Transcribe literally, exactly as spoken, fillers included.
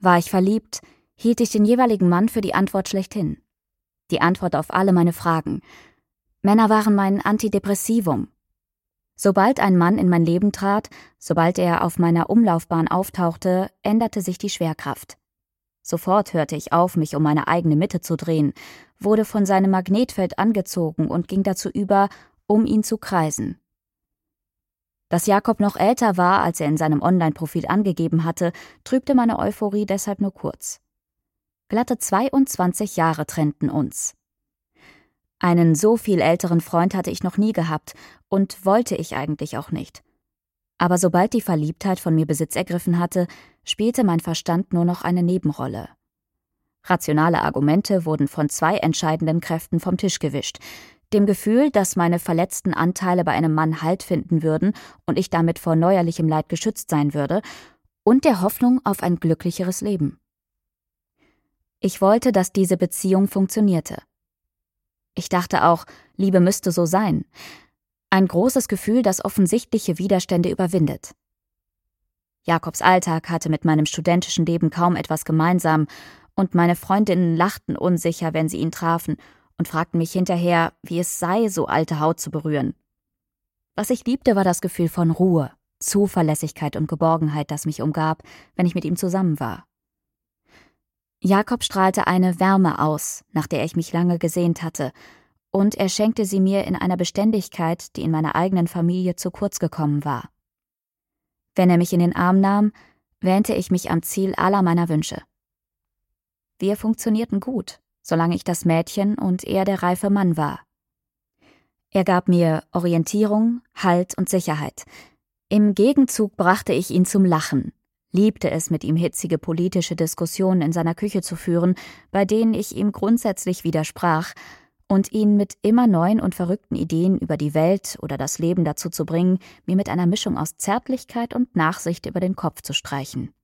War ich verliebt, hielt ich den jeweiligen Mann für die Antwort schlechthin. Die Antwort auf alle meine Fragen. Männer waren mein Antidepressivum. Sobald ein Mann in mein Leben trat, sobald er auf meiner Umlaufbahn auftauchte, änderte sich die Schwerkraft. Sofort hörte ich auf, mich um meine eigene Mitte zu drehen, wurde von seinem Magnetfeld angezogen und ging dazu über, um ihn zu kreisen. Dass Jakob noch älter war, als er in seinem Online-Profil angegeben hatte, trübte meine Euphorie deshalb nur kurz. Glatte zweiundzwanzig Jahre trennten uns. Einen so viel älteren Freund hatte ich noch nie gehabt und wollte ich eigentlich auch nicht. Aber sobald die Verliebtheit von mir Besitz ergriffen hatte, spielte mein Verstand nur noch eine Nebenrolle. Rationale Argumente wurden von zwei entscheidenden Kräften vom Tisch gewischt: dem Gefühl, dass meine verletzten Anteile bei einem Mann Halt finden würden und ich damit vor neuerlichem Leid geschützt sein würde, und der Hoffnung auf ein glücklicheres Leben. Ich wollte, dass diese Beziehung funktionierte. Ich dachte auch, Liebe müsste so sein. Ein großes Gefühl, das offensichtliche Widerstände überwindet. Jakobs Alltag hatte mit meinem studentischen Leben kaum etwas gemeinsam, und meine Freundinnen lachten unsicher, wenn sie ihn trafen, und fragten mich hinterher, wie es sei, so alte Haut zu berühren. Was ich liebte, war das Gefühl von Ruhe, Zuverlässigkeit und Geborgenheit, das mich umgab, wenn ich mit ihm zusammen war. Jakob strahlte eine Wärme aus, nach der ich mich lange gesehnt hatte, und er schenkte sie mir in einer Beständigkeit, die in meiner eigenen Familie zu kurz gekommen war. Wenn er mich in den Arm nahm, wähnte ich mich am Ziel aller meiner Wünsche. Wir funktionierten gut, solange ich das Mädchen und er der reife Mann war. Er gab mir Orientierung, Halt und Sicherheit. Im Gegenzug brachte ich ihn zum Lachen, liebte es, mit ihm hitzige politische Diskussionen in seiner Küche zu führen, bei denen ich ihm grundsätzlich widersprach, und ihn mit immer neuen und verrückten Ideen über die Welt oder das Leben dazu zu bringen, mir mit einer Mischung aus Zärtlichkeit und Nachsicht über den Kopf zu streichen.